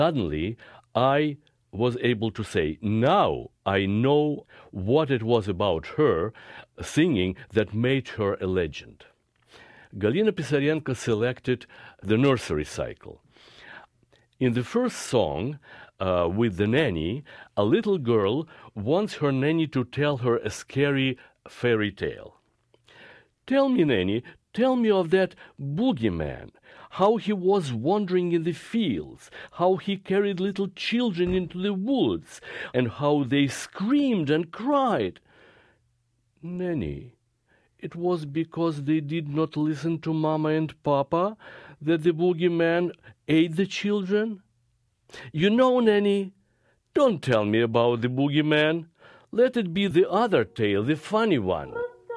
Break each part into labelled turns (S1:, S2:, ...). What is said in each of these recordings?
S1: Suddenly, I was able to say, now I know what it was about her singing that made her a legend. Galina Pisarenko selected the nursery cycle. In the first song, with the nanny, a little girl wants her nanny to tell her a scary fairy tale. Tell me, nanny, tell me of that boogeyman, how he was wandering in the fields, how he carried little children into the woods, and how they screamed and cried. Nanny, it was because they did not listen to Mama and Papa that the boogeyman ate the children? You know, Nanny, don't tell me about the boogeyman. Let it be the other tale, the funny one.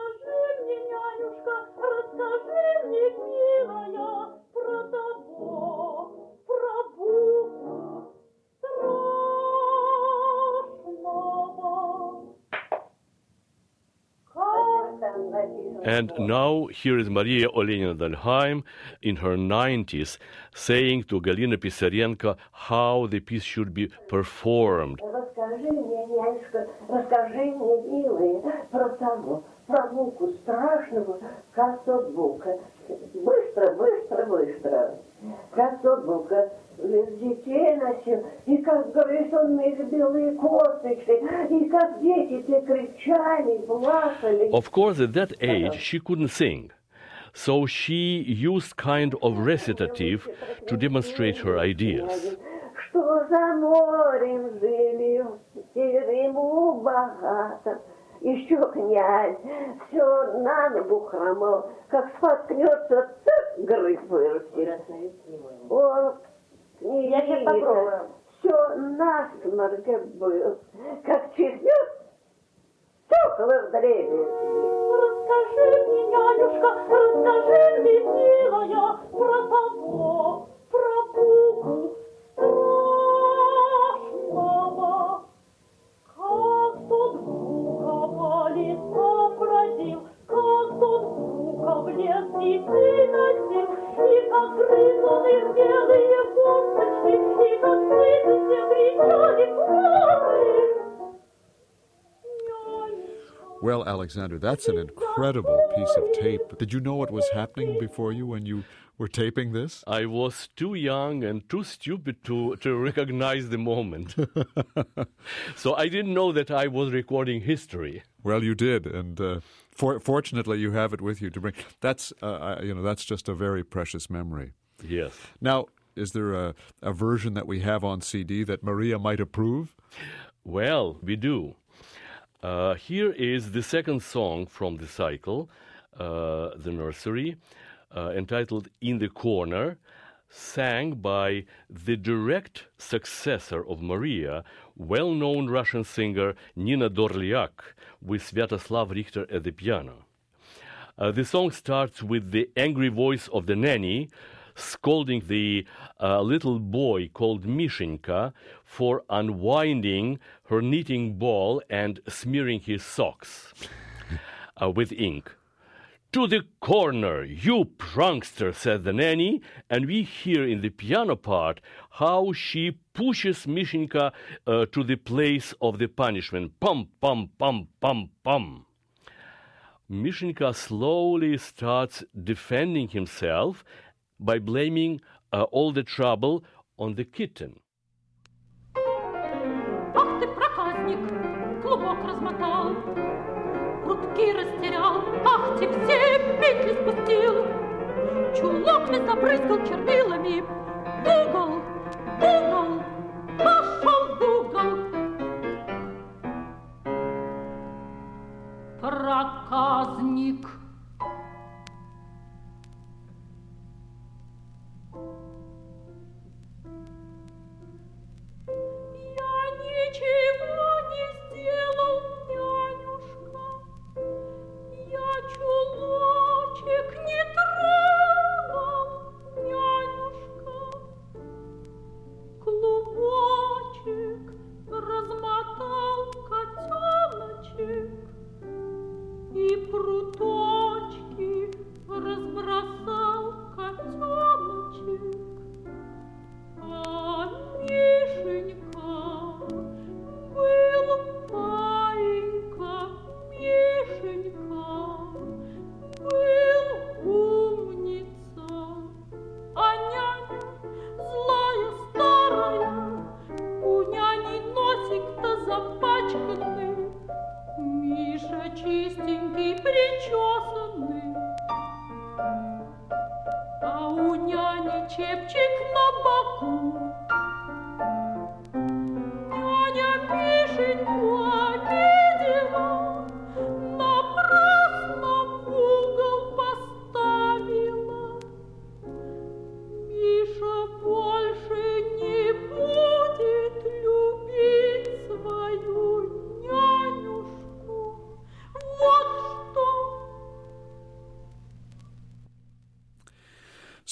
S1: And now here is Maria Olenina Dalheim in her 90s saying to Galina Pisarenko how the piece should be performed.
S2: Расскажи мне, нянюшка, расскажи мне, милая, про того, про муку страшного, как тот бука. Быстро, быстро, быстро. Как тот бука детей носил, и как, говорит, он их белые косточки, и как дети-то кричали, плакали.
S1: Of course, at that age, she couldn't sing. So she used kind of recitative to demonstrate her ideas.
S2: Что за морем жили, терему богатом. Еще князь все на ногу хромал, как споткнется, так грызь вырастет. Вот, князь, все насморк был, как чихнет, стекла вдребезги.
S3: Расскажи мне, нянюшка, расскажи мне, милая, про того, про буку страшного. Как тот бука по лесам бродил, как тот бука в лес цветы носил, и как грыз он их белые косточки, и как дети все кричали, плакали.
S4: Well, Alexander, that's an incredible piece of tape. Did you know what was happening before you when you were taping this?
S1: I was too young and too stupid to recognize the moment. So I didn't know that I was recording history.
S4: Well, you did, and fortunately, you have it with you to bring. That's that's just a very precious memory.
S1: Yes.
S4: Now, is there a version that we have on CD that Maria might approve?
S1: Well, we do. Here is the second song from the cycle, the nursery, entitled In the Corner, sang by the direct successor of Maria, well-known Russian singer Nina Dorliak, with Sviatoslav Richter at the piano. The song starts with the angry voice of the nanny scolding the little boy called Mishenka for unwinding her knitting ball and smearing his socks with ink. "To the corner, you prankster," said the nanny, and we hear in the piano part how she pushes Mishenka to the place of the punishment. Pum, pum, pum, pum, pum. Mishenka slowly starts defending himself by blaming all the trouble on the kitten.
S3: Ах ты, проказник, клубок размотал, рубки растерял, ах ты, все петли спустил, чулок весь забрызгал чернилами, в угол, пошел в угол. Проказник. Ничего не сделал, нянюшка, я чулочек не трогал, нянюшка.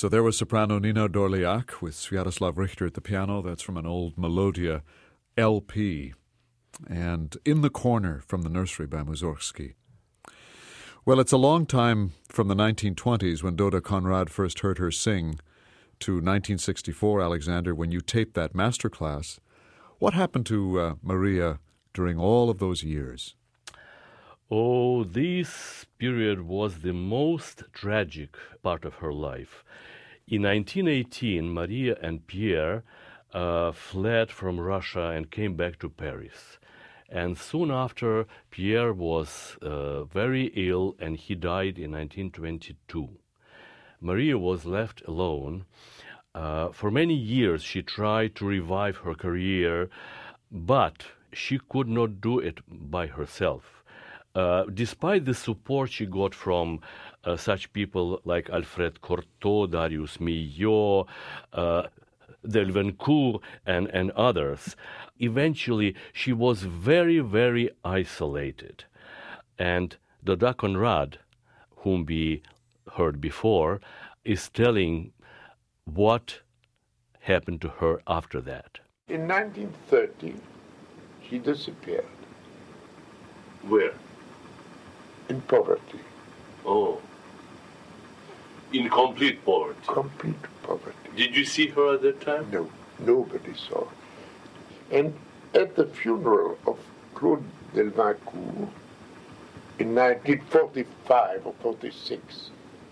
S4: So there was soprano Nina Dorliak with Sviatoslav Richter at the piano. That's from an old Melodia LP. And In the Corner from the Nursery by Mussorgsky. Well, it's a long time from the 1920s when Doda Konrad first heard her sing to 1964, Alexander, when you taped that masterclass. What happened to Maria during all of those years?
S1: Oh, this period was the most tragic part of her life. In 1918, Maria and Pierre fled from Russia and came back to Paris. And soon after, Pierre was very ill and he died in 1922. Maria was left alone. For many years, she tried to revive her career, but she could not do it by herself. Despite the support she got from such people like Alfred Cortot, Darius Milhaud, Delvencourt, and others, eventually she was very, very isolated. And Doda Konrad, whom we heard before, is telling what happened to her after that.
S5: In 1930, she disappeared.
S1: Where?
S5: In poverty.
S1: Oh. In complete poverty.
S5: Complete poverty.
S1: Did you see her at that time?
S5: No, nobody saw her. And at the funeral of Claude Delvincourt in 1945 or 46,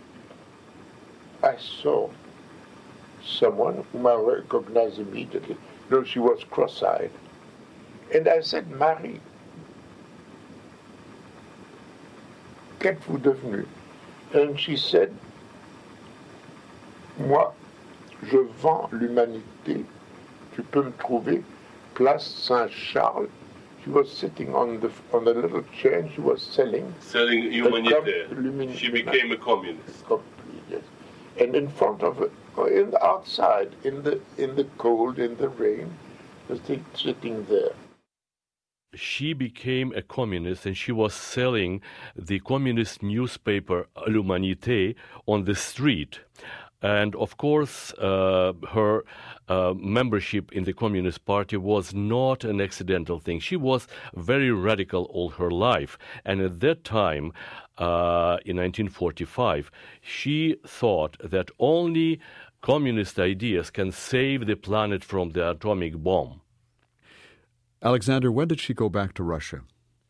S5: I saw someone whom I recognized immediately. No, she was cross-eyed. And I said, Marie, qu'êtes-vous devenue? And she said, moi, je vends l'humanité. Tu peux me trouver, Place Saint-Charles. She was sitting on a little chair and she was selling
S1: humanité. She became a communist.
S5: Yes. And in front of it, outside, in the cold, in the rain, just sitting there.
S1: She became a communist and she was selling the communist newspaper L'Humanité on the street. And of course, her membership in the Communist Party was not an accidental thing. She was very radical all her life. And at that time, in 1945, she thought that only communist ideas can save the planet from the atomic bomb.
S4: Alexander, when did she go back to Russia?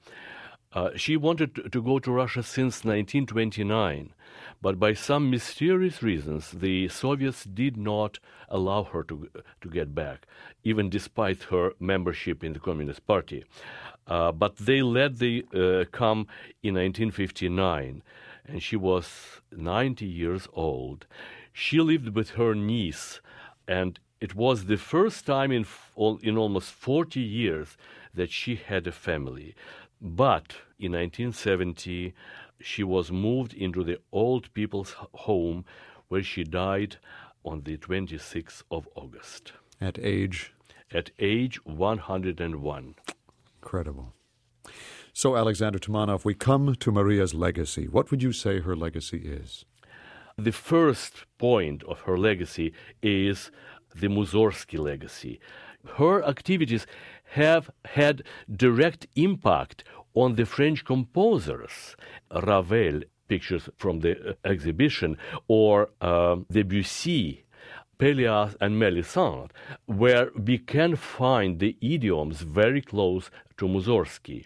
S1: She wanted to go to Russia since 1929, but by some mysterious reasons, the Soviets did not allow her to get back, even despite her membership in the Communist Party. But they let her come in 1959, and she was 90 years old. She lived with her niece, and it was the first time in almost 40 years that she had a family. But in 1970, she was moved into the old people's home where she died on the 26th of August.
S4: At age?
S1: At age 101.
S4: Incredible. So, Alexander Tumanov, we come to Maria's legacy. What would you say her legacy is?
S1: The first point of her legacy is the Mussorgsky legacy. Her activities have had direct impact on the French composers. Ravel, pictures from the exhibition, or Debussy, Pélias and Melisande, where we can find the idioms very close to Mussorgsky.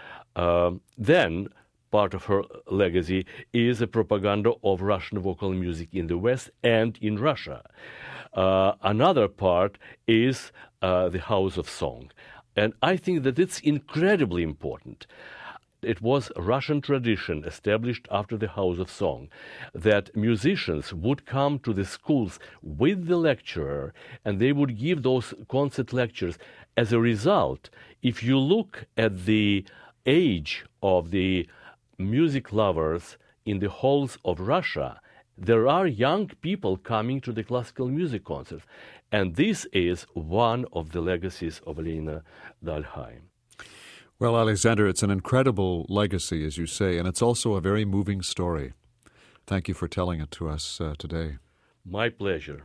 S1: Then, part of her legacy is a propaganda of Russian vocal music in the West and in Russia. Another part is the House of Song. And I think that it's incredibly important. It was a Russian tradition established after the House of Song that musicians would come to the schools with the lecturer and they would give those concert lectures. As a result, if you look at the age of the music lovers in the halls of Russia, there are young people coming to the classical music concerts. And this is one of the legacies of Elena Dahlheim.
S4: Well, Alexander, it's an incredible legacy, as you say, and it's also a very moving story. Thank you for telling it to us today.
S1: My pleasure.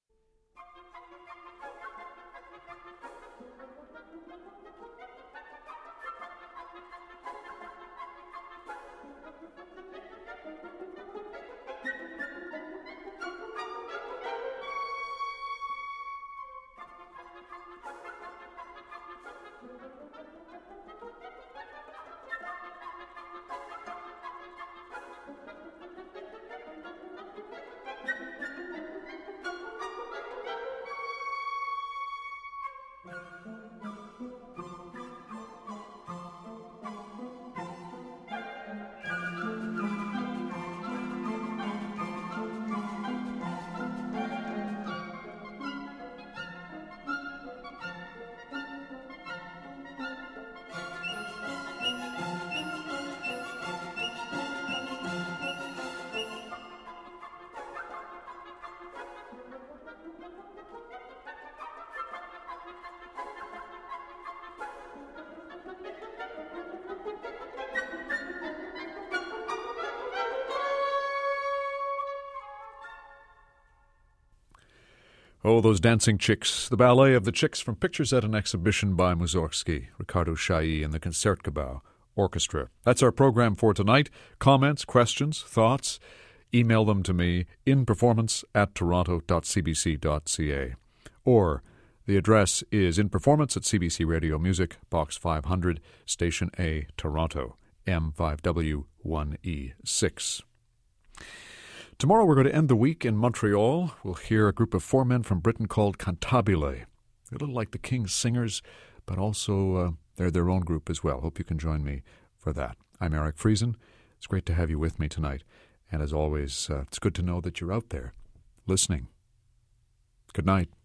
S4: Oh, those dancing chicks. The ballet of the chicks from pictures at an exhibition by Mussorgsky, Ricardo Chailly and the Concertgebouw Orchestra. That's our program for tonight. Comments, questions, thoughts, email them to me inperformance@toronto.cbc.ca. Or the address is inperformance at CBC Radio Music, Box 500, Station A, Toronto, M5W1E6. Tomorrow we're going to end the week in Montreal. We'll hear a group of four men from Britain called Cantabile. A little like the King's Singers, but also they're their own group as well. Hope you can join me for that. I'm Eric Friesen. It's great to have you with me tonight. And as always, it's good to know that you're out there listening. Good night.